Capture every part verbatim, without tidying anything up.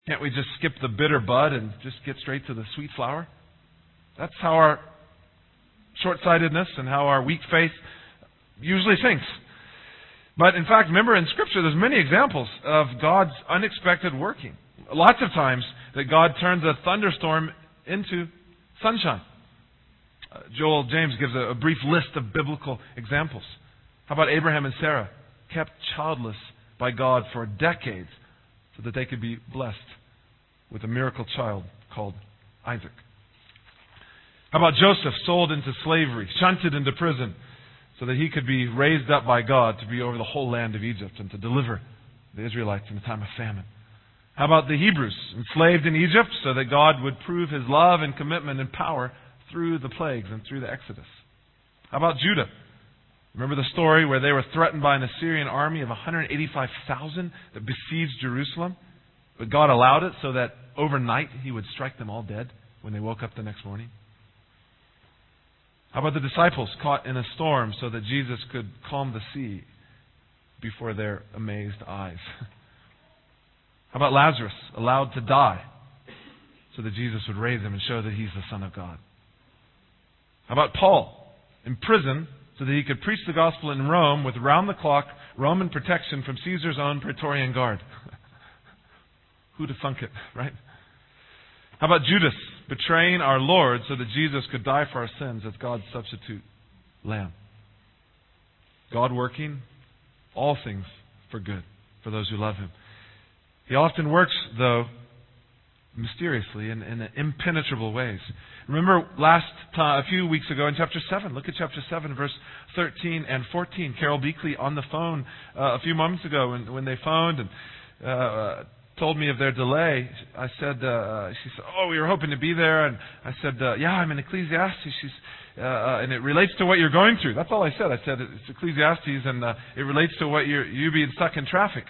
Can't we just skip the bitter bud and just get straight to the sweet flower? That's how our short-sightedness and how our weak faith usually thinks. But in fact, remember in Scripture, there's many examples of God's unexpected working. Lots of times that God turns a thunderstorm into sunshine. Uh, Joel James gives a, a brief list of biblical examples. How about Abraham and Sarah, kept childless by God for decades so that they could be blessed with a miracle child called Isaac? How about Joseph, sold into slavery, shunted into prison, so that he could be raised up by God to be over the whole land of Egypt and to deliver the Israelites in a time of famine? How about the Hebrews, enslaved in Egypt, so that God would prove His love and commitment and power through the plagues and through the Exodus? How about Judah? Remember the story where they were threatened by an Assyrian army of one hundred eighty-five thousand that besieged Jerusalem? But God allowed it so that overnight He would strike them all dead when they woke up the next morning. How about the disciples caught in a storm so that Jesus could calm the sea before their amazed eyes? How about Lazarus, allowed to die so that Jesus would raise him and show that He's the Son of God? How about Paul, in prison so that he could preach the gospel in Rome with round-the-clock Roman protection from Caesar's own Praetorian Guard? Who'd have thunk it, right? How about Judas, betraying our Lord so that Jesus could die for our sins as God's substitute lamb? God working all things for good for those who love Him. He often works, though, mysteriously in, in impenetrable ways. Remember last time, a few weeks ago in chapter seven. Look at chapter seven, verse thirteen and fourteen. Carol Beakley on the phone uh, a few moments ago when, when they phoned and uh, told me of their delay. I said, uh, she said, oh, we were hoping to be there. And I said, uh, yeah, I'm in Ecclesiastes. She's, uh, and it relates to what you're going through. That's all I said. I said, it's Ecclesiastes and uh, it relates to what you're, you being stuck in traffic.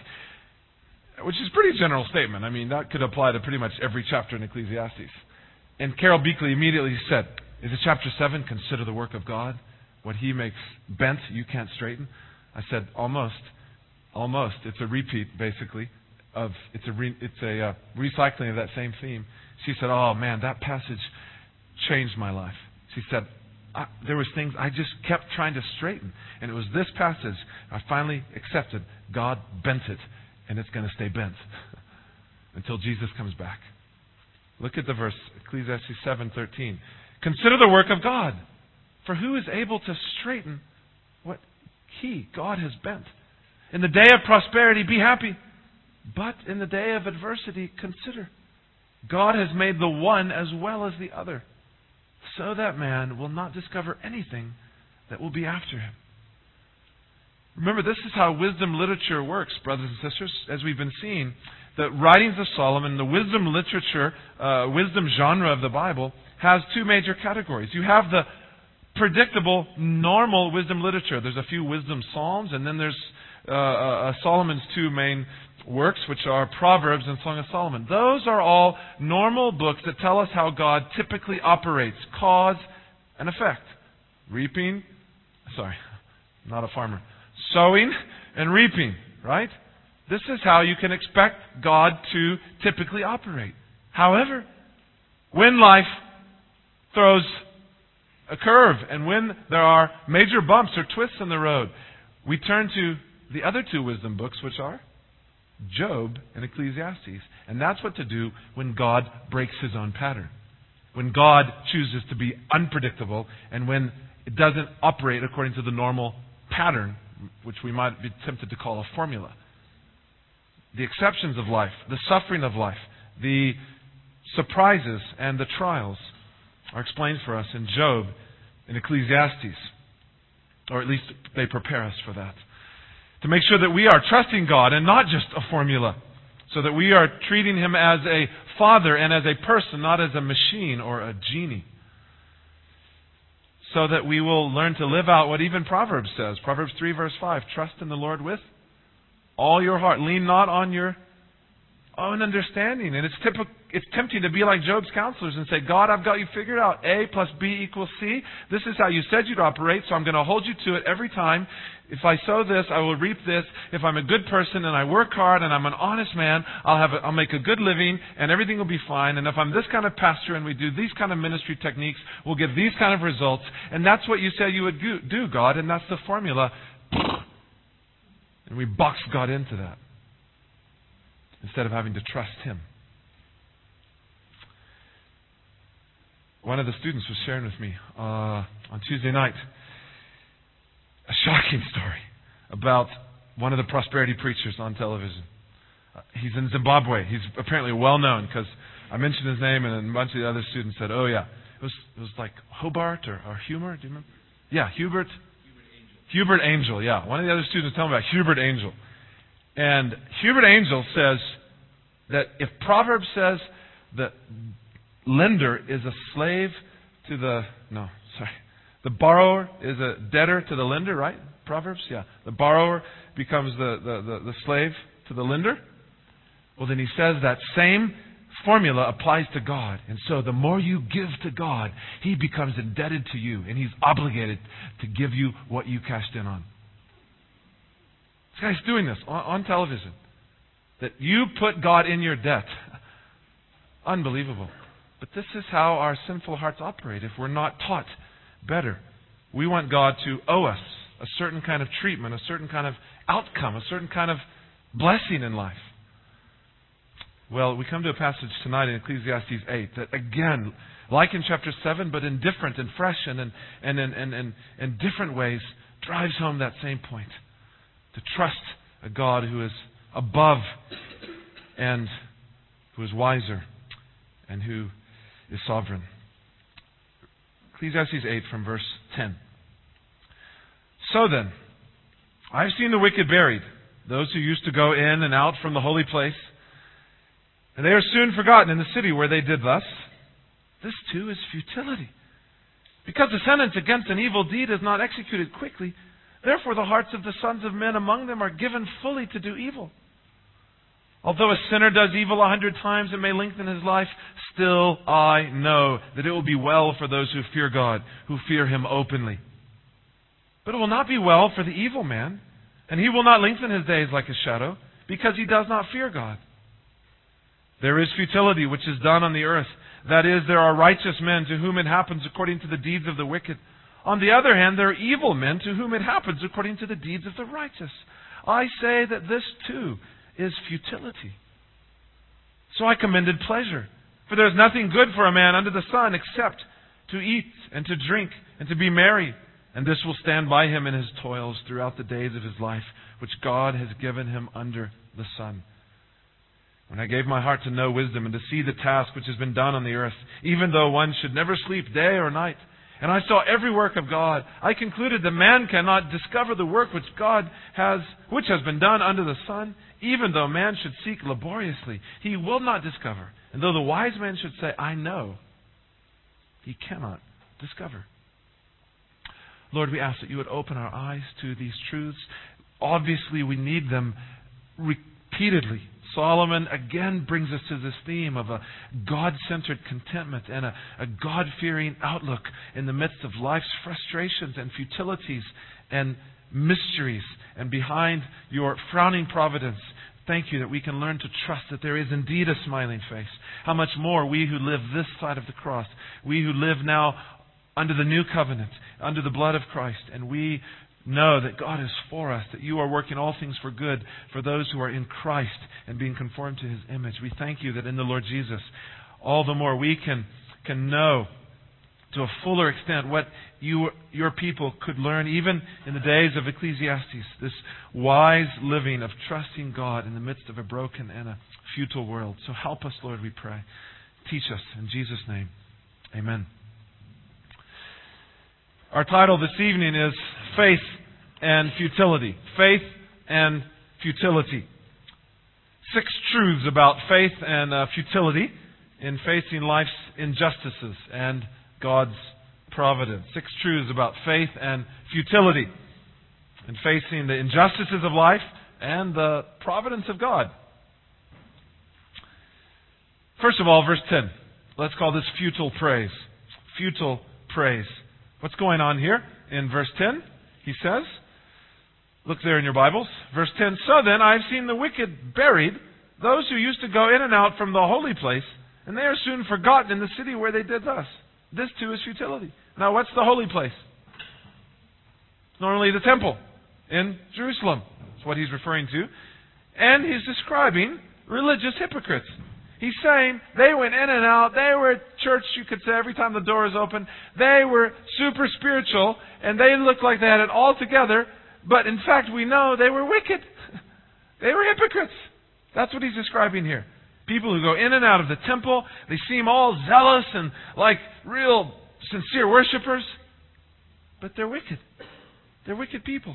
Which is a pretty general statement. I mean, that could apply to pretty much every chapter in Ecclesiastes. And Carol Beakley immediately said, is it chapter seven, consider the work of God? What He makes bent, you can't straighten? I said, almost. Almost. It's a repeat, basically. of It's a re, it's a uh, recycling of that same theme. She said, oh man, that passage changed my life. She said, I, there was things I just kept trying to straighten. And it was this passage I finally accepted. God bent it. And it's going to stay bent until Jesus comes back. Look at the verse, Ecclesiastes seven thirteen. Consider the work of God, for who is able to straighten what He, God, has bent? In the day of prosperity, be happy. But in the day of adversity, consider. God has made the one as well as the other, so that man will not discover anything that will be after him. Remember, this is how wisdom literature works, brothers and sisters, as we've been seeing. The writings of Solomon, the wisdom literature, uh, wisdom genre of the Bible, has two major categories. You have the predictable, normal wisdom literature. There's a few wisdom psalms, and then there's uh, uh, Solomon's two main works, which are Proverbs and Song of Solomon. Those are all normal books that tell us how God typically operates, cause and effect. Reaping, sorry, not a farmer. Sowing and reaping, right? This is how you can expect God to typically operate. However, when life throws a curve and when there are major bumps or twists in the road, we turn to the other two wisdom books, which are Job and Ecclesiastes. And that's what to do when God breaks His own pattern. When God chooses to be unpredictable and when it doesn't operate according to the normal pattern, which we might be tempted to call a formula. The exceptions of life, the suffering of life, the surprises and the trials are explained for us in Job and Ecclesiastes. Or at least they prepare us for that. To make sure that we are trusting God and not just a formula. So that we are treating Him as a father and as a person, not as a machine or a genie. So that we will learn to live out what even Proverbs says. Proverbs three verse five. Trust in the Lord with all your heart. Lean not on your own understanding. And it's typical, it's tempting to be like Job's counselors and say, God, I've got you figured out. A plus B equals C. This is how you said you'd operate, so I'm going to hold you to it every time. If I sow this, I will reap this. If I'm a good person and I work hard and I'm an honest man, I'll have a, I'll make a good living and everything will be fine. And if I'm this kind of pastor and we do these kind of ministry techniques, we'll get these kind of results. And that's what you said you would do, God, and that's the formula. And we box God into that instead of having to trust Him. One of the students was sharing with me uh, on Tuesday night a shocking story about one of the prosperity preachers on television. Uh, he's in Zimbabwe. He's apparently well known because I mentioned his name and a bunch of the other students said, oh yeah, it was it was like Hobart or, or Humor. Do you remember? Yeah, Hubert. Hubert Angel. Hubert Angel, yeah. One of the other students was telling me about Hubert Angel. And Hubert Angel says that if Proverbs says that lender is a slave to the, no, sorry. The borrower is a debtor to the lender, right? Proverbs, yeah. The borrower becomes the, the, the, the slave to the lender. Well, then he says that same formula applies to God. And so the more you give to God, He becomes indebted to you. And He's obligated to give you what you cashed in on. This guy's doing this on, on television. That you put God in your debt. Unbelievable. But this is how our sinful hearts operate if we're not taught better. We want God to owe us a certain kind of treatment, a certain kind of outcome, a certain kind of blessing in life. Well, we come to a passage tonight in Ecclesiastes eight that again, like in chapter seven, but in different and fresh and in, and in, and, and, and different ways, drives home that same point. To trust a God who is above and who is wiser and who is sovereign. Ecclesiastes eight from verse ten. So then, I have seen the wicked buried, those who used to go in and out from the holy place, and they are soon forgotten in the city where they did thus. This too is futility. Because the sentence against an evil deed is not executed quickly, therefore the hearts of the sons of men among them are given fully to do evil. Although a sinner does evil a hundred times and may lengthen his life, still I know that it will be well for those who fear God, who fear Him openly. But it will not be well for the evil man, and he will not lengthen his days like a shadow, because he does not fear God. There is futility which is done on the earth. That is, there are righteous men to whom it happens according to the deeds of the wicked. On the other hand, there are evil men to whom it happens according to the deeds of the righteous. I say that this too is futility. So I commended pleasure. For there is nothing good for a man under the sun except to eat and to drink and to be merry. And this will stand by him in his toils throughout the days of his life, which God has given him under the sun. When I gave my heart to know wisdom and to see the task which has been done on the earth, even though one should never sleep day or night, and I saw every work of God, I concluded that man cannot discover the work which God has, which has been done under the sun. Even though man should seek laboriously, he will not discover. And though the wise man should say, I know, he cannot discover. Lord, we ask that you would open our eyes to these truths. Obviously, we need them repeatedly. Solomon again brings us to this theme of a God-centered contentment and a, a God-fearing outlook in the midst of life's frustrations and futilities and mysteries. And behind your frowning providence, thank you that we can learn to trust that there is indeed a smiling face. How much more we who live this side of the cross, we who live now under the new covenant, under the blood of Christ, and we know that God is for us, that you are working all things for good for those who are in Christ and being conformed to His image. We thank you that in the Lord Jesus, all the more we can, can know to a fuller extent what you, your people could learn even in the days of Ecclesiastes, this wise living of trusting God in the midst of a broken and a futile world. So help us, Lord, we pray. Teach us in Jesus' name. Amen. Our title this evening is Faith and Futility. Faith and Futility. Six truths about faith and uh, futility in facing life's injustices and God's providence. Six truths about faith and futility in facing the injustices of life and the providence of God. First of all, verse ten. Let's call this futile praise. Futile praise. What's going on here in verse ten? He says, look there in your Bibles. Verse ten, so then I have seen the wicked buried, those who used to go in and out from the holy place, and they are soon forgotten in the city where they did thus. This too is futility. Now what's the holy place? It's normally the temple in Jerusalem. That's what he's referring to. And he's describing religious hypocrites. He's saying they went in and out. They were at church, you could say, every time the door is open. They were super spiritual, and they looked like they had it all together. But in fact, we know they were wicked. They were hypocrites. That's what he's describing here. People who go in and out of the temple. They seem all zealous and like real sincere worshipers. But they're wicked. They're wicked people.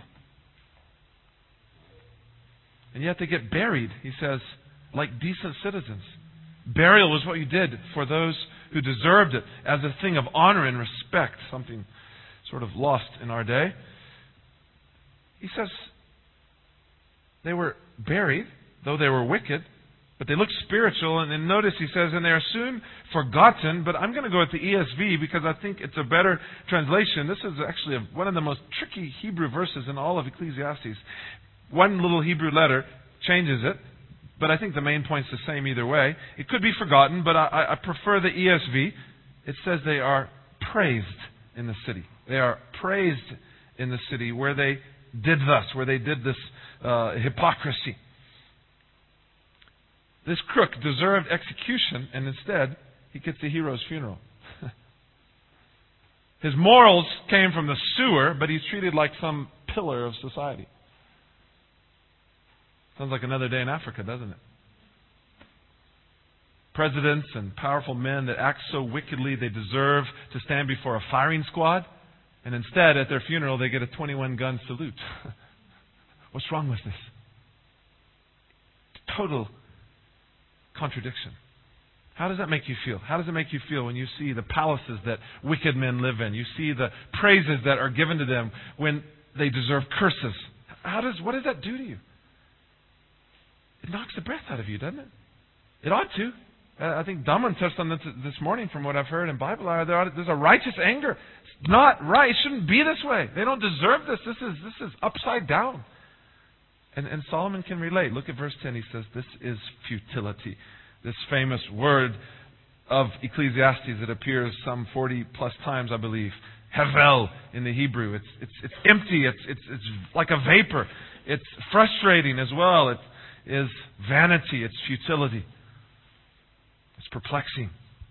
And yet they get buried, he says, like decent citizens. Burial was what you did for those who deserved it as a thing of honor and respect, something sort of lost in our day. He says they were buried, though they were wicked, but they looked spiritual. And then notice he says, and they are soon forgotten. But I'm going to go with the E S V because I think it's a better translation. This is actually a, one of the most tricky Hebrew verses in all of Ecclesiastes. One little Hebrew letter changes it. But I think the main point's the same either way. It could be forgotten, but I, I prefer the E S V. It says they are praised in the city. They are praised in the city where they did thus, where they did this uh, hypocrisy. This crook deserved execution, and instead he gets a hero's funeral. His morals came from the sewer, but he's treated like some pillar of society. Sounds like another day in Africa, doesn't it? Presidents and powerful men that act so wickedly they deserve to stand before a firing squad, and instead at their funeral they get a twenty-one gun salute. What's wrong with this? Total contradiction. How does that make you feel? How does it make you feel when you see the palaces that wicked men live in? You see the praises that are given to them when they deserve curses. How does what does that do to you? It knocks the breath out of you, doesn't it? It ought to. I think Damon touched on this this morning from what I've heard in Bible Hour. There's a righteous anger. It's not right. It shouldn't be this way. They don't deserve this. This is this is upside down. And, and Solomon can relate. Look at verse ten. He says, this is futility. This famous word of Ecclesiastes that appears some forty plus times, I believe. Hevel in the Hebrew. It's it's it's empty. It's it's it's like a vapor. It's frustrating as well. It is vanity. It's futility. It's perplexing.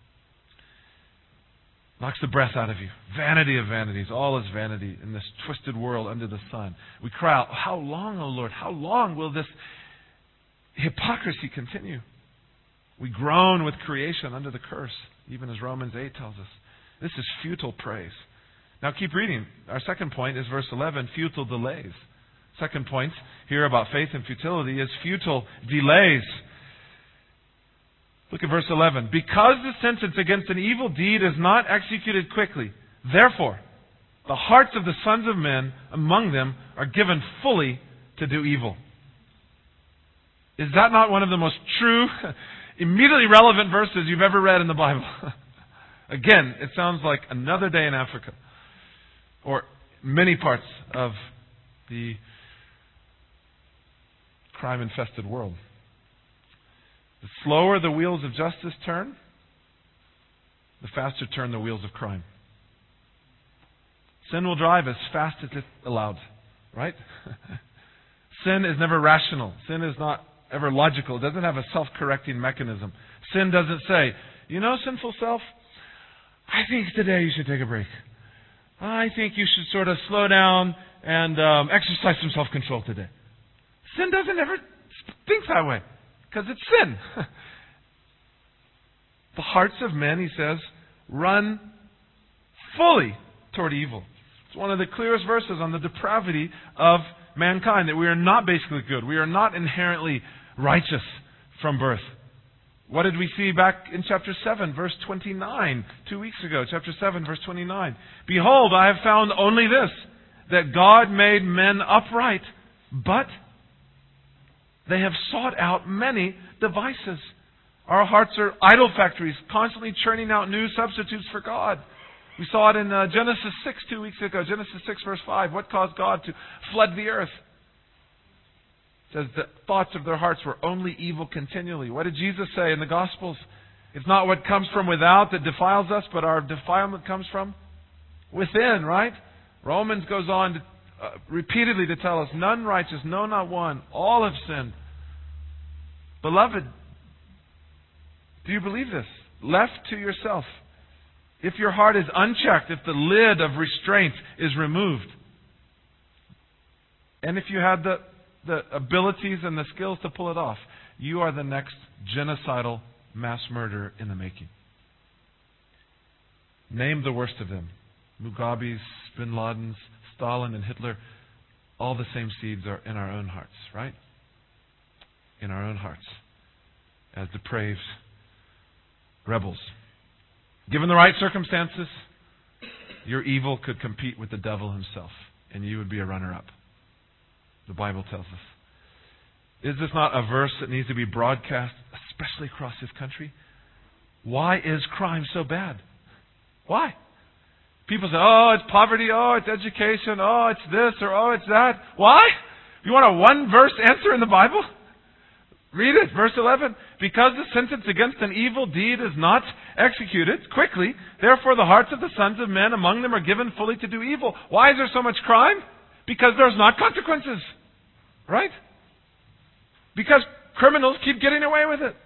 Knocks the breath out of you. Vanity of vanities. All is vanity in this twisted world under the sun. We cry out, how long, O Lord? How long will this hypocrisy continue? We groan with creation under the curse, even as Romans eight tells us. This is futile praise. Now keep reading. Our second point is verse eleven, futile delays. Second point here about faith and futility is futile delays. Look at verse eleven. Because the sentence against an evil deed is not executed quickly, therefore, the hearts of the sons of men among them are given fully to do evil. Is that not one of the most true, immediately relevant verses you've ever read in the Bible? Again, it sounds like another day in Africa, or many parts of the crime-infested world. The slower the wheels of justice turn, the faster turn the wheels of crime. Sin will drive as fast as it's allowed, right? Sin is never rational. Sin is not ever logical. It doesn't have a self-correcting mechanism. Sin doesn't say, you know, sinful self, I think today you should take a break. I think you should sort of slow down and um, exercise some self-control today. Sin doesn't ever think that way. Because it's sin. The hearts of men, he says, run fully toward evil. It's one of the clearest verses on the depravity of mankind, that we are not basically good. We are not inherently righteous from birth. What did we see back in chapter seven, verse twenty-nine, two weeks ago? Chapter seven, verse twenty-nine. Behold, I have found only this, that God made men upright, but they have sought out many devices. Our hearts are idol factories, constantly churning out new substitutes for God. We saw it in uh, Genesis six two weeks ago. Genesis six verse five. What caused God to flood the earth? It says the thoughts of their hearts were only evil continually. What did Jesus say in the Gospels? It's not what comes from without that defiles us, but our defilement comes from within, right? Romans goes on to, uh, repeatedly to tell us, none righteous, no, not one. All have sinned. Beloved, do you believe this? Left to yourself, if your heart is unchecked, if the lid of restraint is removed, and if you had the, the abilities and the skills to pull it off, you are the next genocidal mass murderer in the making. Name the worst of them. Mugabe's, Bin Laden's, Stalin and Hitler. All the same seeds are in our own hearts, right? In our own hearts. As depraved rebels. Given the right circumstances, your evil could compete with the devil himself, and you would be a runner-up. The Bible tells us. Is this not a verse that needs to be broadcast, especially across this country? Why is crime so bad? Why? People say, oh, it's poverty, oh, it's education, oh, it's this, or oh, it's that. Why? You want a one-verse answer in the Bible? Read it, verse eleven. Because the sentence against an evil deed is not executed quickly, therefore the hearts of the sons of men among them are given fully to do evil. Why is there so much crime? Because there's not consequences. Right? Because criminals keep getting away with it.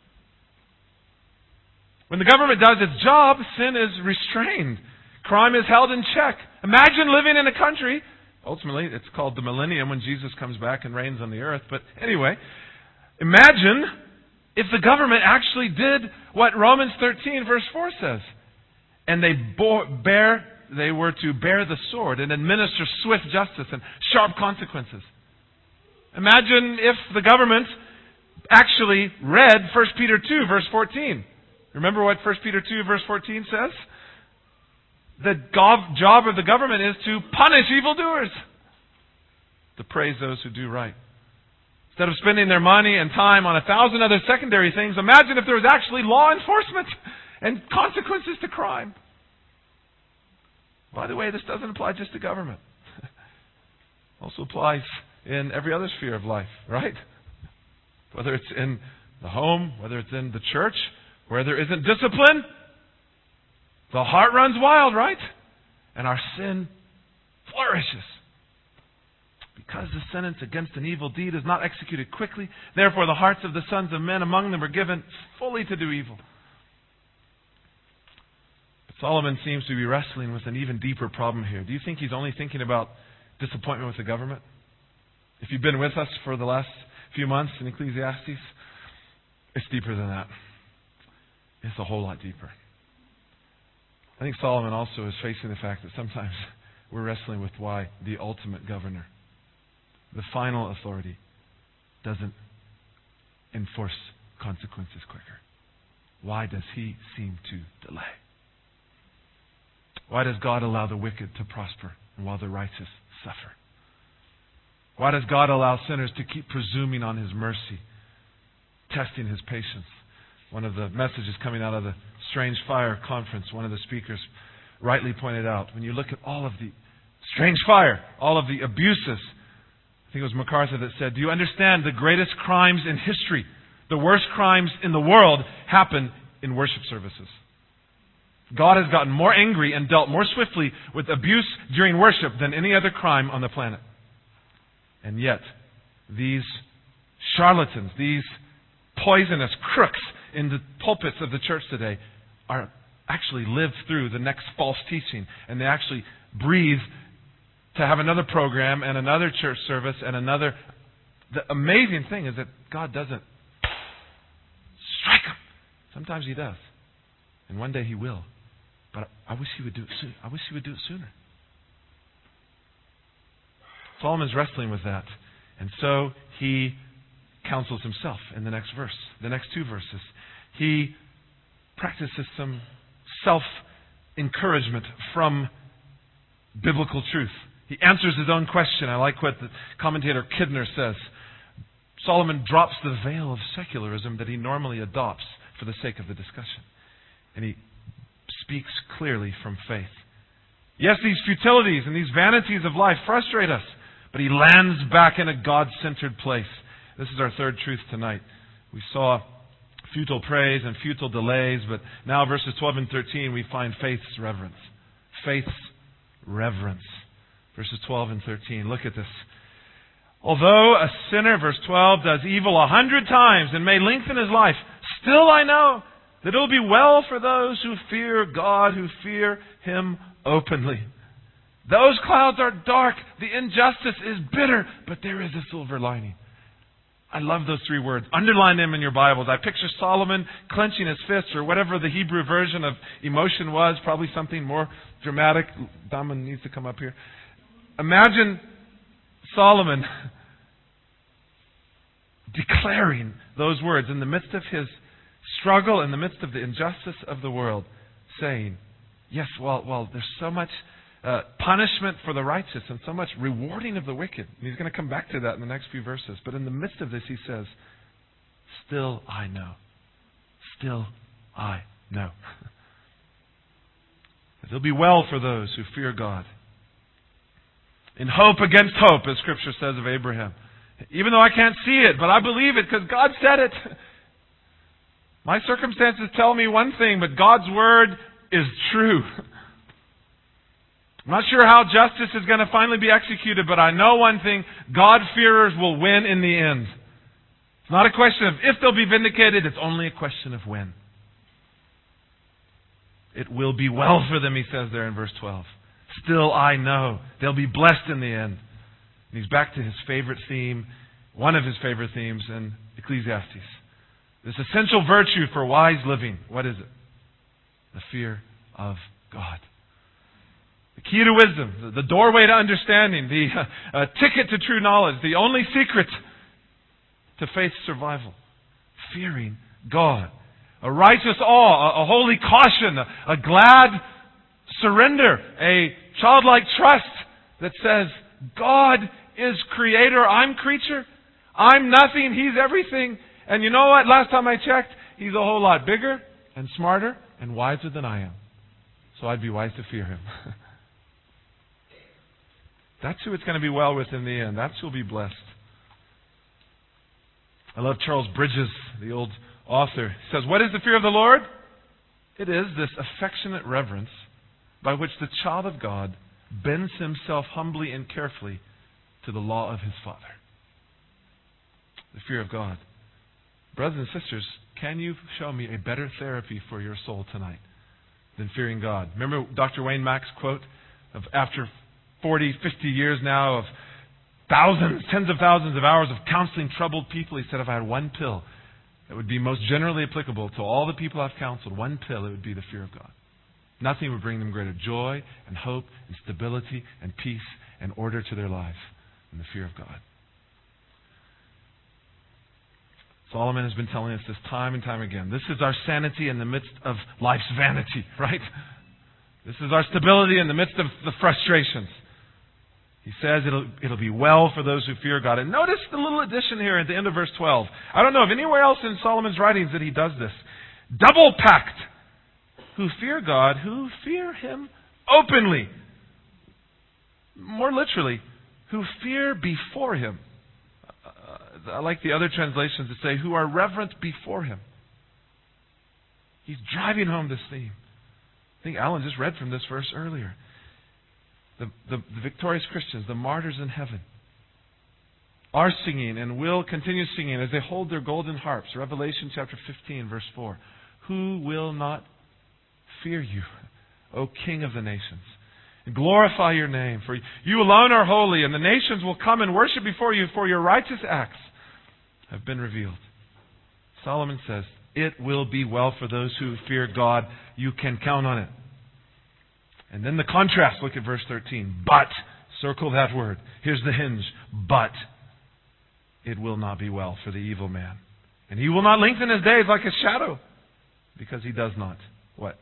When the government does its job, sin is restrained. Crime is held in check. Imagine living in a country, ultimately it's called the millennium when Jesus comes back and reigns on the earth. But anyway, imagine if the government actually did what Romans thirteen verse four says. And they bore, bear, they were to bear the sword and administer swift justice and sharp consequences. Imagine if the government actually read First Peter two verse fourteen. Remember what First Peter two verse fourteen says? The gov- job of the government is to punish evildoers, to praise those who do right. Instead of spending their money and time on a thousand other secondary things, imagine if there was actually law enforcement and consequences to crime. By the way, this doesn't apply just to government. It also applies in every other sphere of life, right? Whether it's in the home, whether it's in the church, where there isn't discipline, the heart runs wild, right? And our sin flourishes. Because the sentence against an evil deed is not executed quickly, therefore the hearts of the sons of men among them are given fully to do evil. But Solomon seems to be wrestling with an even deeper problem here. Do you think he's only thinking about disappointment with the government? If you've been with us for the last few months in Ecclesiastes, it's deeper than that. It's a whole lot deeper. I think Solomon also is facing the fact that sometimes we're wrestling with why the ultimate governor, the final authority, doesn't enforce consequences quicker. Why does he seem to delay? Why does God allow the wicked to prosper and while the righteous suffer? Why does God allow sinners to keep presuming on His mercy, testing His patience? One of the messages coming out of the Strange Fire conference, one of the speakers rightly pointed out, when you look at all of the strange fire, all of the abuses, I think it was MacArthur that said, do you understand the greatest crimes in history, the worst crimes in the world happen in worship services? God has gotten more angry and dealt more swiftly with abuse during worship than any other crime on the planet. And yet, these charlatans, these poisonous crooks in the pulpits of the church today are actually live through the next false teaching, and they actually breathe to have another program and another church service and another. The amazing thing is that God doesn't strike them. Sometimes He does, and one day He will. But I wish He would do it soon. I wish He would do it sooner. Solomon's wrestling with that, and so he counsels himself in the next verse, the next two verses. He practices some self-encouragement from biblical truth. He answers his own question. I like what the commentator Kidner says. Solomon drops the veil of secularism that he normally adopts for the sake of the discussion. And he speaks clearly from faith. Yes, these futilities and these vanities of life frustrate us, but he lands back in a God-centered place. This is our third truth tonight. We saw futile praise and futile delays, but now verses twelve and thirteen we find faith's reverence. Faith's reverence. Verses twelve and thirteen. Look at this. Although a sinner, verse twelve, does evil a hundred times and may lengthen his life, still I know that it will be well for those who fear God, who fear Him openly. Those clouds are dark. The injustice is bitter, but there is a silver lining. I love those three words. Underline them in your Bibles. I picture Solomon clenching his fists, or whatever the Hebrew version of emotion was, probably something more dramatic. Daman needs to come up here. Imagine Solomon declaring those words in the midst of his struggle, in the midst of the injustice of the world, saying, yes, well, well there's so much uh, punishment for the righteous and so much rewarding of the wicked. And he's going to come back to that in the next few verses. But in the midst of this, he says, still I know. Still I know. It'll be well for those who fear God. In hope against hope, as Scripture says of Abraham. Even though I can't see it, but I believe it because God said it. My circumstances tell me one thing, but God's Word is true. I'm not sure how justice is going to finally be executed, but I know one thing. God-fearers will win in the end. It's not a question of if they'll be vindicated, it's only a question of when. It will be well for them, he says there in verse twelve. Still I know. They'll be blessed in the end. And he's back to his favorite theme, one of his favorite themes in Ecclesiastes. This essential virtue for wise living. What is it? The fear of God. The key to wisdom, the doorway to understanding, the uh, ticket to true knowledge, the only secret to faith's survival. Fearing God. A righteous awe, a, a holy caution, a, a glad surrender, a childlike trust that says, God is creator, I'm creature, I'm nothing, He's everything. And you know what? Last time I checked, He's a whole lot bigger and smarter and wiser than I am. So I'd be wise to fear Him. That's who it's going to be well with in the end. That's who will be blessed. I love Charles Bridges, the old author. He says, what is the fear of the Lord? It is this affectionate reverence by which the child of God bends himself humbly and carefully to the law of his Father. The fear of God. Brothers and sisters, can you show me a better therapy for your soul tonight than fearing God? Remember Doctor Wayne Mack's quote of after forty, fifty years now of thousands, tens of thousands of hours of counseling troubled people, he said, if I had one pill that would be most generally applicable to all the people I've counseled, one pill, it would be the fear of God. Nothing would bring them greater joy and hope and stability and peace and order to their lives than the fear of God. Solomon has been telling us this time and time again. This is our sanity in the midst of life's vanity, right? This is our stability in the midst of the frustrations. He says it'll, it'll be well for those who fear God. And notice the little addition here at the end of verse twelve. I don't know of anywhere else in Solomon's writings that he does this. Double pact. Who fear God, who fear Him openly. More literally, who fear before Him. Uh, I like the other translations that say, who are reverent before Him. He's driving home this theme. I think Alan just read from this verse earlier. The, the, the victorious Christians, the martyrs in heaven, are singing and will continue singing as they hold their golden harps. Revelation chapter fifteen, verse four. Who will not fear You, O King of the nations? And glorify Your name, for You alone are holy, and the nations will come and worship before You, for Your righteous acts have been revealed. Solomon says, it will be well for those who fear God. You can count on it. And then the contrast, look at verse thirteen. But, circle that word. Here's the hinge. But, it will not be well for the evil man. And he will not lengthen his days like a shadow, because he does not, what?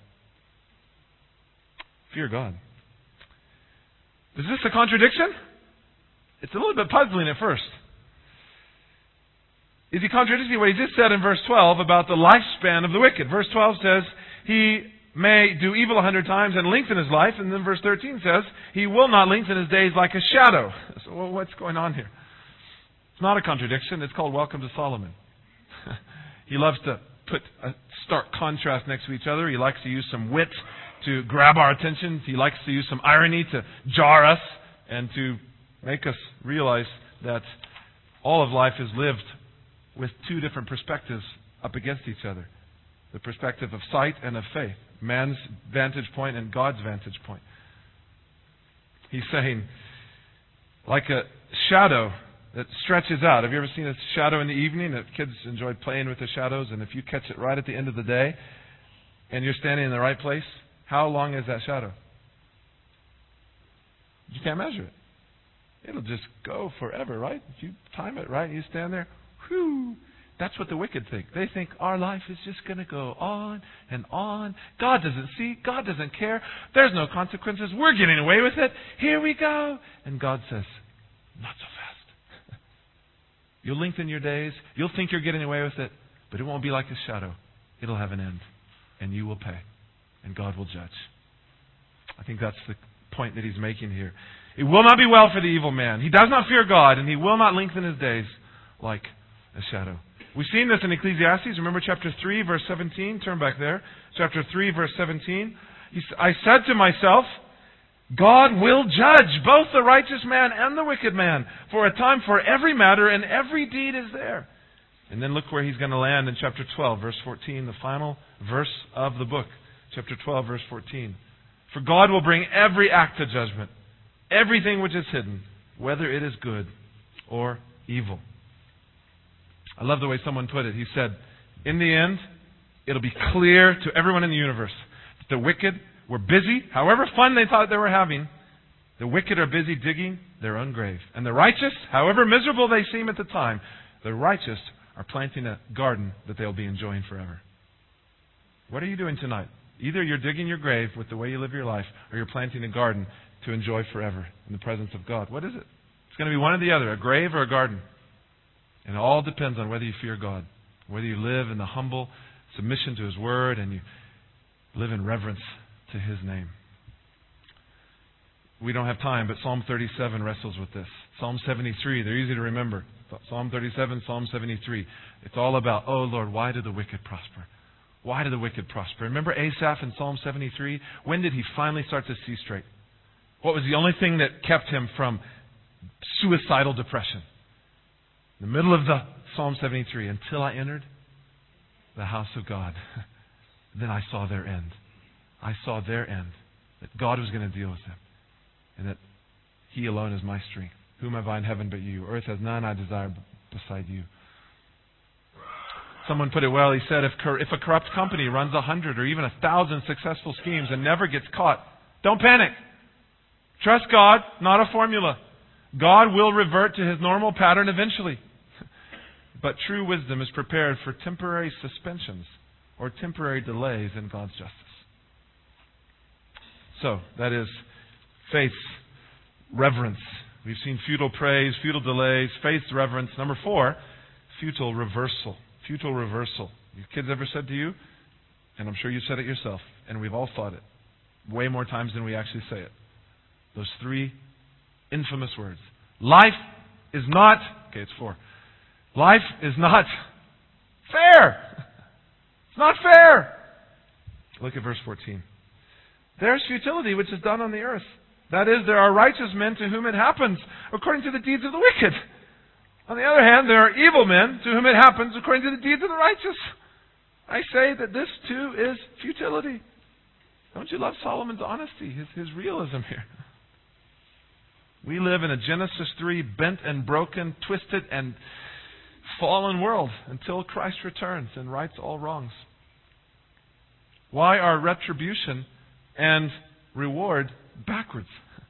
Fear God. Is this a contradiction? It's a little bit puzzling at first. Is he contradicting what he just said in verse twelve about the lifespan of the wicked? Verse twelve says, he may do evil a hundred times and lengthen his life. And then verse thirteen says, he will not lengthen his days like a shadow. So well, what's going on here? It's not a contradiction. It's called Welcome to Solomon. He loves to put a stark contrast next to each other. He likes to use some wit to grab our attention. He likes to use some irony to jar us and to make us realize that all of life is lived with two different perspectives up against each other. The perspective of sight and of faith. Man's vantage point and God's vantage point. He's saying, like a shadow that stretches out. Have you ever seen a shadow in the evening? That kids enjoy playing with the shadows, and if you catch it right at the end of the day, and you're standing in the right place, how long is that shadow? You can't measure it. It'll just go forever, right? If you time it right, you stand there, whew. That's what the wicked think. They think our life is just going to go on and on. God doesn't see. God doesn't care. There's no consequences. We're getting away with it. Here we go. And God says, not so fast. You'll lengthen your days. You'll think you're getting away with it. But it won't be like a shadow. It'll have an end. And you will pay. And God will judge. I think that's the point that he's making here. It will not be well for the evil man. He does not fear God, and he will not lengthen his days like a shadow. We've seen this in Ecclesiastes. Remember chapter three, verse seventeen? Turn back there. Chapter three, verse seventeen. I said to myself, God will judge both the righteous man and the wicked man. For a time for every matter and every deed is there. And then look where he's going to land in chapter twelve, verse fourteen, the final verse of the book. Chapter twelve, verse fourteen. For God will bring every act to judgment, everything which is hidden, whether it is good or evil. I love the way someone put it. He said, in the end, it'll be clear to everyone in the universe that the wicked were busy, however fun they thought they were having, the wicked are busy digging their own grave. And the righteous, however miserable they seem at the time, the righteous are planting a garden that they'll be enjoying forever. What are you doing tonight? Either you're digging your grave with the way you live your life, or you're planting a garden to enjoy forever in the presence of God. What is it? It's going to be one or the other, a grave or a garden. And it all depends on whether you fear God, whether you live in the humble submission to His Word and you live in reverence to His name. We don't have time, but Psalm thirty-seven wrestles with this. Psalm seventy-three, they're easy to remember. Psalm thirty-seven, Psalm seventy-three. It's all about, oh Lord, why do the wicked prosper? Why do the wicked prosper? Remember Asaph in Psalm seventy-three? When did he finally start to see straight? What was the only thing that kept him from suicidal depression? In the middle of the Psalm seventy-three, until I entered the house of God, then I saw their end. I saw their end. That God was going to deal with them. And that He alone is my strength. Whom have I in heaven but you? Earth has none I desire beside you. Someone put it well. He said, if, if a corrupt company runs a hundred or even a thousand successful schemes and never gets caught, don't panic. Trust God, not a formula. God will revert to His normal pattern eventually. But true wisdom is prepared for temporary suspensions or temporary delays in God's justice. So, that is faith's reverence. We've seen futile praise, futile delays, faith's reverence. Number four, futile reversal. Futile reversal. Your kids ever said to you, and I'm sure you said it yourself, and we've all thought it, way more times than we actually say it. Those three infamous words. Life is not, okay, it's four. Life is not fair. It's not fair. Look at verse fourteen. There's futility which is done on the earth. That is, there are righteous men to whom it happens according to the deeds of the wicked. On the other hand, there are evil men to whom it happens according to the deeds of the righteous. I say that this too is futility. Don't you love Solomon's honesty, his, his realism here? We live in a Genesis three bent and broken, twisted and fallen world until Christ returns and rights all wrongs. Why are retribution and reward backwards?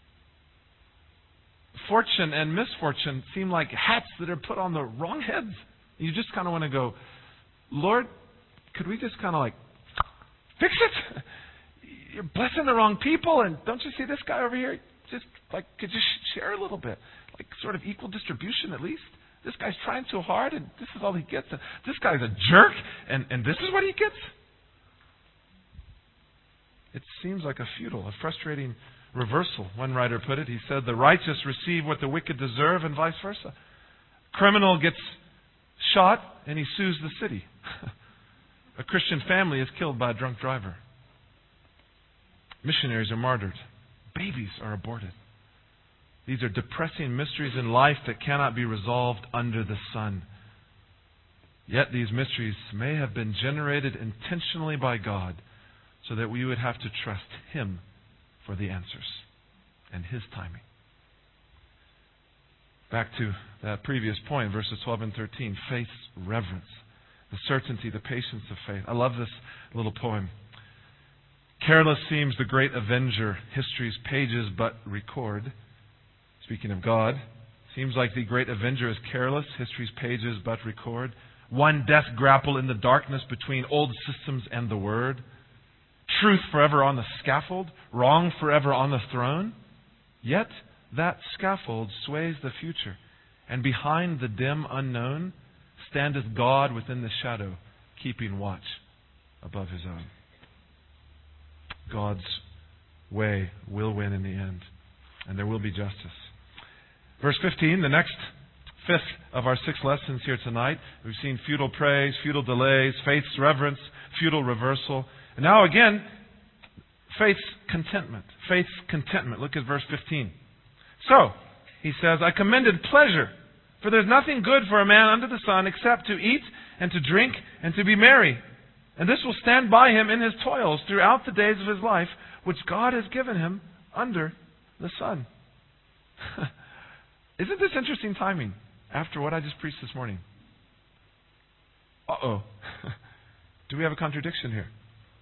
Fortune and misfortune seem like hats that are put on the wrong heads. You just kind of want to go, Lord, could we just kind of like fix it? You're blessing the wrong people, and don't you see this guy over here? Just like, could you share a little bit? Like sort of equal distribution at least? This guy's trying so hard, and this is all he gets. This guy's a jerk, and, and this is what he gets? It seems like a futile, a frustrating reversal. One writer put it. He said, the righteous receive what the wicked deserve, and vice versa. Criminal gets shot, and he sues the city. A Christian family is killed by a drunk driver. Missionaries are martyred. Babies are aborted. These are depressing mysteries in life that cannot be resolved under the sun. Yet these mysteries may have been generated intentionally by God so that we would have to trust Him for the answers and His timing. Back to that previous point, verses twelve and thirteen. Faith's reverence, the certainty, the patience of faith. I love this little poem. Careless seems the great avenger history's pages but record. Speaking of God, seems like the great avenger is careless, history's pages but record. One death grapple in the darkness between old systems and the Word. Truth forever on the scaffold, wrong forever on the throne. Yet that scaffold sways the future, and behind the dim unknown standeth God within the shadow, keeping watch above His own. God's way will win in the end, and there will be justice. Verse fifteen, the next fifth of our six lessons here tonight. We've seen futile praise, futile delays, faith's reverence, futile reversal. And now again, faith's contentment. Faith's contentment. Look at verse fifteen. So, he says, I commended pleasure, for there's nothing good for a man under the sun except to eat and to drink and to be merry. And this will stand by him in his toils throughout the days of his life, which God has given him under the sun. Isn't this interesting timing after what I just preached this morning? Uh-oh. Do we have a contradiction here?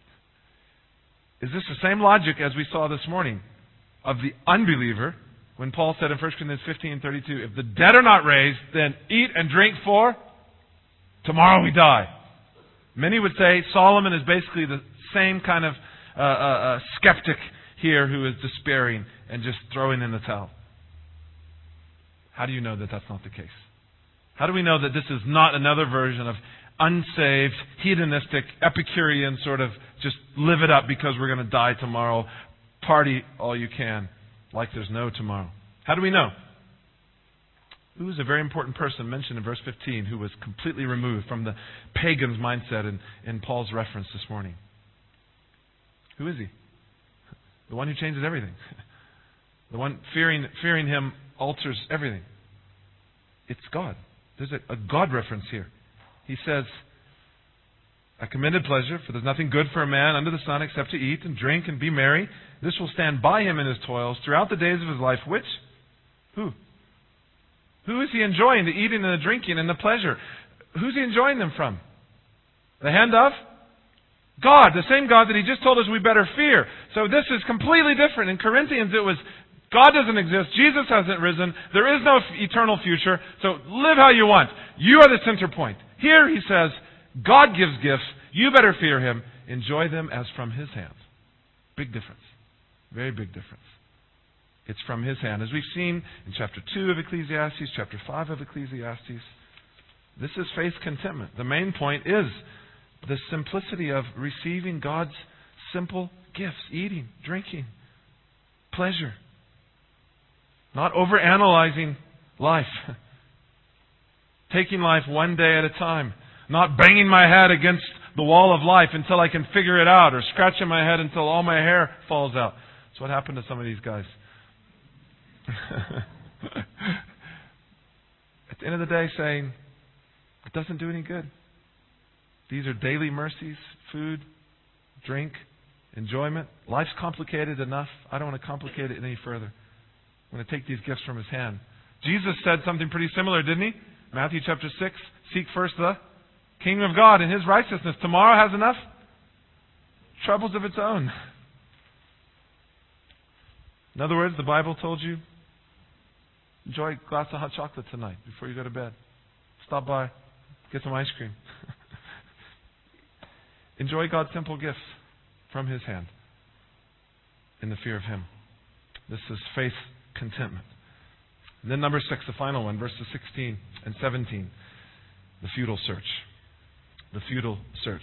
Is this the same logic as we saw this morning of the unbeliever when Paul said in First Corinthians fifteen thirty-two, if the dead are not raised, then eat and drink for tomorrow we die. Many would say Solomon is basically the same kind of uh, uh, uh, skeptic here who is despairing and just throwing in the towel. How do you know that that's not the case? How do we know that this is not another version of unsaved, hedonistic, Epicurean sort of just live it up because we're going to die tomorrow, party all you can, like there's no tomorrow? How do we know? Who is a very important person mentioned in verse fifteen who was completely removed from the pagan's mindset in, in Paul's reference this morning? Who is he? The one who changes everything. The one fearing fearing him alters everything. It's God. There's a, a God reference here. He says, I commended pleasure, for there's nothing good for a man under the sun except to eat and drink and be merry. This will stand by him in his toils throughout the days of his life. Which? Who? Who is he enjoying the eating and the drinking and the pleasure? Who's he enjoying them from? The hand of? God, the same God that He just told us we better fear. So this is completely different. In Corinthians it was, God doesn't exist, Jesus hasn't risen, there is no eternal future, so live how you want. You are the center point. Here he says, God gives gifts, you better fear Him, enjoy them as from His hand. Big difference. Very big difference. It's from His hand. As we've seen in chapter two of Ecclesiastes, chapter five of Ecclesiastes, this is faith contentment. The main point is the simplicity of receiving God's simple gifts, eating, drinking, pleasure. Not overanalyzing life. Taking life one day at a time. Not banging my head against the wall of life until I can figure it out, or scratching my head until all my hair falls out. That's what happened to some of these guys. At the end of the day, saying, it doesn't do any good. These are daily mercies, food, drink, enjoyment. Life's complicated enough. I don't want to complicate it any further. I'm going to take these gifts from His hand. Jesus said something pretty similar, didn't He? Matthew chapter six, seek first the kingdom of God and His righteousness. Tomorrow has enough troubles of its own. In other words, the Bible told you, enjoy a glass of hot chocolate tonight before you go to bed. Stop by, get some ice cream. Enjoy God's simple gifts from His hand in the fear of Him. This is faith contentment. And then number six, the final one, verses sixteen and seventeen. The futile search. The futile search.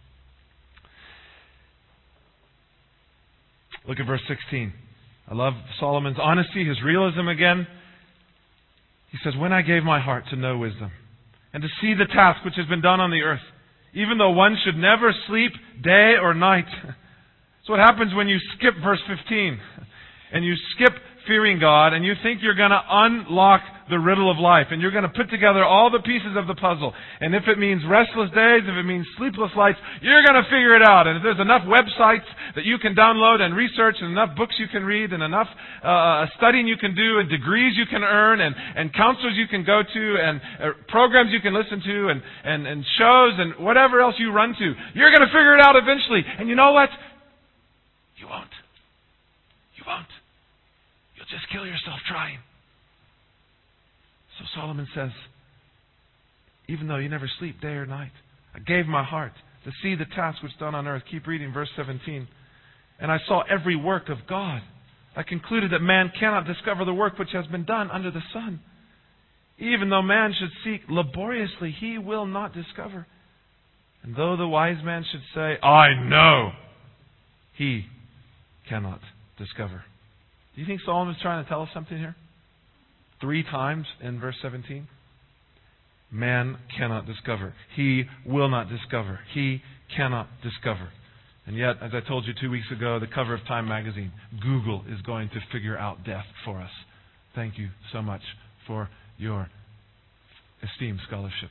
Look at verse sixteen. I love Solomon's honesty, his realism again. He says, when I gave my heart to know wisdom and to see the task which has been done on the earth, even though one should never sleep day or night. That's what happens when you skip verse fifteen and you skip fearing God and you think you're going to unlock the riddle of life and you're going to put together all the pieces of the puzzle. And if it means restless days, if it means sleepless nights, you're going to figure it out. And if there's enough websites that you can download and research and enough books you can read and enough uh, studying you can do and degrees you can earn and, and counselors you can go to and uh, programs you can listen to and, and, and shows and whatever else you run to, you're going to figure it out eventually. And you know what? You won't. You won't. You'll just kill yourself trying. So Solomon says, even though you never sleep day or night, I gave my heart to see the task which is done on earth. Keep reading verse seventeen. And I saw every work of God. I concluded that man cannot discover the work which has been done under the sun. Even though man should seek laboriously, he will not discover. And though the wise man should say, I know, he cannot discover. Do you think Solomon's trying to tell us something here? Three times in verse seventeen. Man cannot discover. He will not discover. He cannot discover. And yet, as I told you two weeks ago, the cover of Time magazine, Google is going to figure out death for us. Thank you so much for your esteemed scholarship.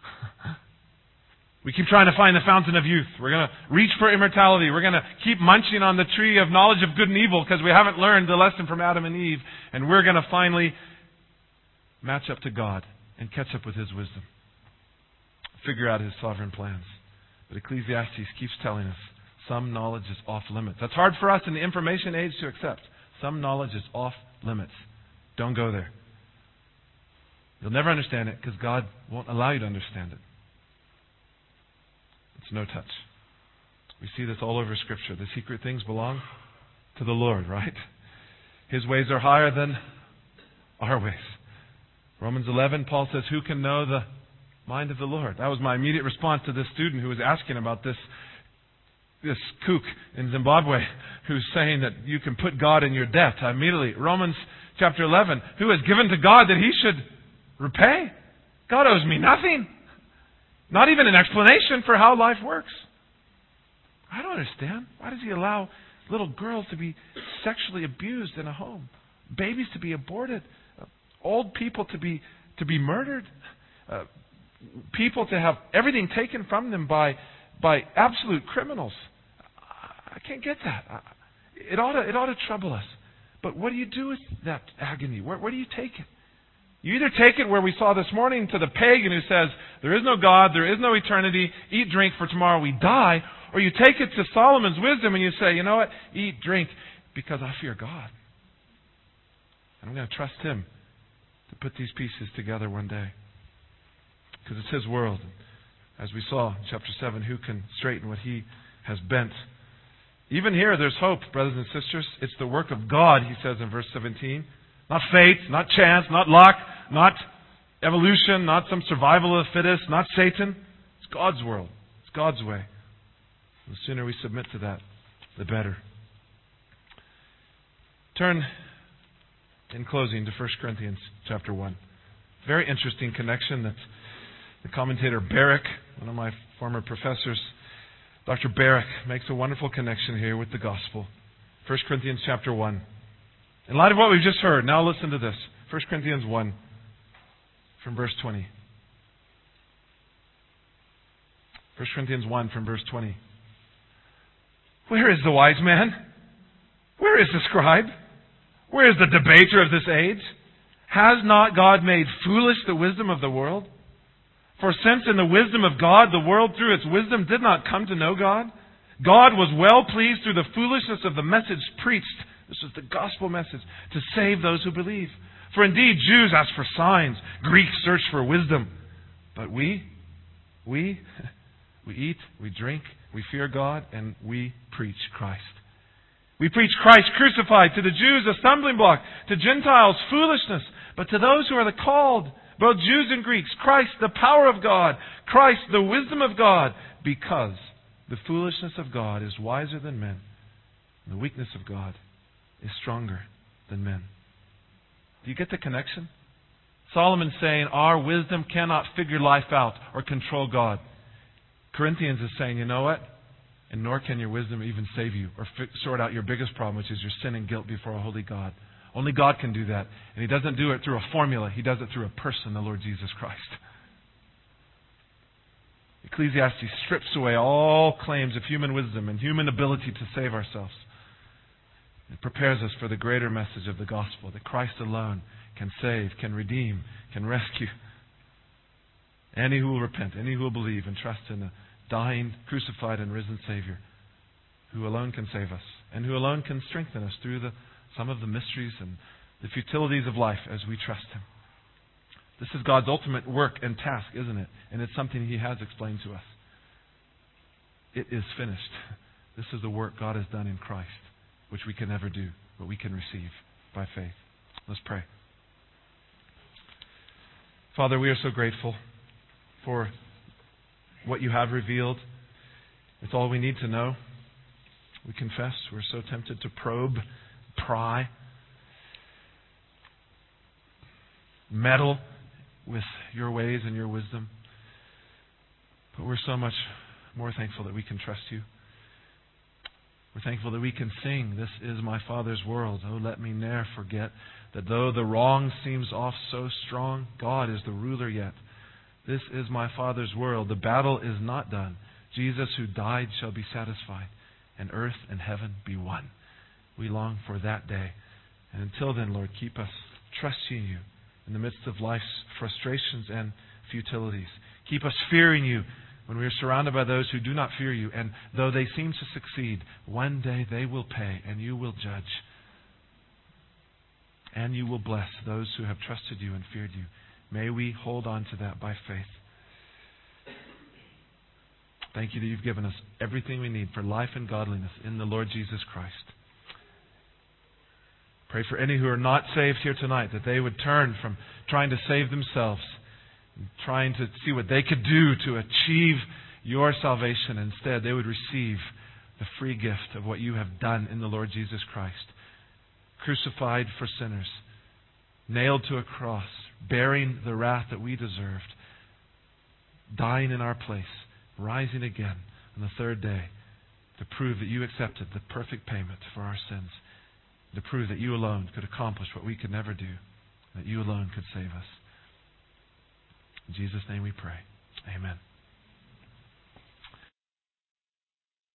We keep trying to find the fountain of youth. We're going to reach for immortality. We're going to keep munching on the tree of knowledge of good and evil because we haven't learned the lesson from Adam and Eve. And we're going to finally match up to God and catch up with His wisdom. Figure out His sovereign plans. But Ecclesiastes keeps telling us some knowledge is off limits. That's hard for us in the information age to accept. Some knowledge is off limits. Don't go there. You'll never understand it because God won't allow you to understand it. It's no touch. We see this all over Scripture. The secret things belong to the Lord, right? His ways are higher than our ways. Romans eleven, Paul says, who can know the mind of the Lord? That was my immediate response to this student who was asking about this, this kook in Zimbabwe who's saying that you can put God in your debt. I immediately, Romans chapter eleven, who has given to God that He should repay? God owes me nothing. Not even an explanation for how life works. I don't understand. Why does He allow little girls to be sexually abused in a home? Babies to be aborted? Old people to be to be murdered? Uh, people to have everything taken from them by by absolute criminals? I can't get that. It ought to, it ought to trouble us. But what do you do with that agony? Where, where do you take it? You either take it where we saw this morning to the pagan who says, there is no God, there is no eternity, eat, drink, for tomorrow we die. Or you take it to Solomon's wisdom and you say, you know what, eat, drink, because I fear God. And I'm going to trust Him to put these pieces together one day. Because it's His world. As we saw in chapter seven, who can straighten what He has bent? Even here there's hope, brothers and sisters. It's the work of God, he says in verse seventeen. Not fate, not chance, not luck, not evolution, not some survival of the fittest, not Satan. It's God's world. It's God's way. The sooner we submit to that, the better. Turn, in closing, to First Corinthians chapter one. Very interesting connection that the commentator Barrick, one of my former professors, Doctor Barrick, makes a wonderful connection here with the gospel. First Corinthians chapter one. In light of what we've just heard, now listen to this. First Corinthians one, from verse twenty. First Corinthians one, from verse twenty. Where is the wise man? Where is the scribe? Where is the debater of this age? Has not God made foolish the wisdom of the world? For since in the wisdom of God, the world through its wisdom did not come to know God, God was well pleased through the foolishness of the message preached, this is the gospel message, to save those who believe. For indeed, Jews ask for signs, Greeks search for wisdom. But we, we, we eat, we drink, we fear God, and we preach Christ. We preach Christ crucified, to the Jews a stumbling block, to Gentiles foolishness, But to those who are the called, both Jews and Greeks, Christ, the power of God, Christ, the wisdom of God, because the foolishness of God is wiser than men, and the weakness of God is stronger than men. Do you get the connection? Solomon's saying our wisdom cannot figure life out or control God. Corinthians is saying, you know what? And nor can your wisdom even save you or fi- sort out your biggest problem, which is your sin and guilt before a holy God. Only God can do that. And He doesn't do it through a formula. He does it through a person, the Lord Jesus Christ. Ecclesiastes strips away all claims of human wisdom and human ability to save ourselves. It prepares us for the greater message of the gospel, that Christ alone can save, can redeem, can rescue. Any who will repent, any who will believe and trust in a dying, crucified, and risen Savior, who alone can save us, and who alone can strengthen us through the, some of the mysteries and the futilities of life as we trust Him. This is God's ultimate work and task, isn't it? And it's something He has explained to us. It is finished. This is the work God has done in Christ, which we can never do, but we can receive by faith. Let's pray. Father, we are so grateful for what You have revealed. It's all we need to know. We confess we're so tempted to probe, pry, meddle with Your ways and Your wisdom. But we're so much more thankful that we can trust You. We're thankful that we can sing, "This is my Father's world. Oh, let me ne'er forget that though the wrong seems oft so strong, God is the ruler yet. This is my Father's world. The battle is not done. Jesus who died shall be satisfied, and earth and heaven be one." We long for that day. And until then, Lord, keep us trusting You in the midst of life's frustrations and futilities. Keep us fearing You when we are surrounded by those who do not fear You. And though they seem to succeed, one day they will pay and You will judge. And You will bless those who have trusted You and feared You. May we hold on to that by faith. Thank You that You've given us everything we need for life and godliness in the Lord Jesus Christ. Pray for any who are not saved here tonight, that they would turn from trying to save themselves, and trying to see what they could do to achieve Your salvation. Instead, they would receive the free gift of what You have done in the Lord Jesus Christ. Crucified for sinners, nailed to a cross, bearing the wrath that we deserved, dying in our place, rising again on the third day to prove that You accepted the perfect payment for our sins, to prove that You alone could accomplish what we could never do, that You alone could save us. In Jesus' name we pray. Amen.